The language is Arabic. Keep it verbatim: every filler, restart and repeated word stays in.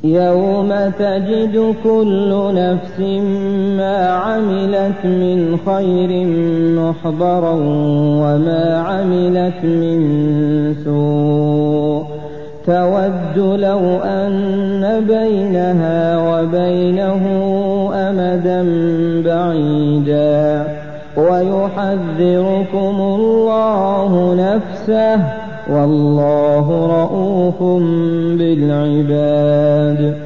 يوم تجد كل نفس ما عملت من خير محضرا وما عملت من سوء تود لو أن بينها وبينه أمدا بعيدا ويحذركم الله نفسه والله رءوف بالعباد